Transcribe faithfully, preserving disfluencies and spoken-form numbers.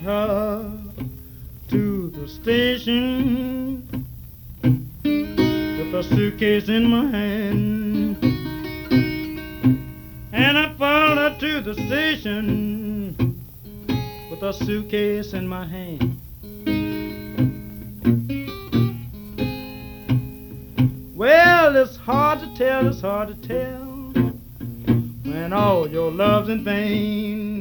her to the station with a suitcase in my hand. And I followed her to the station with a suitcase in my hand. Well, it's hard to tell, it's hard to tell when all your love's in vain.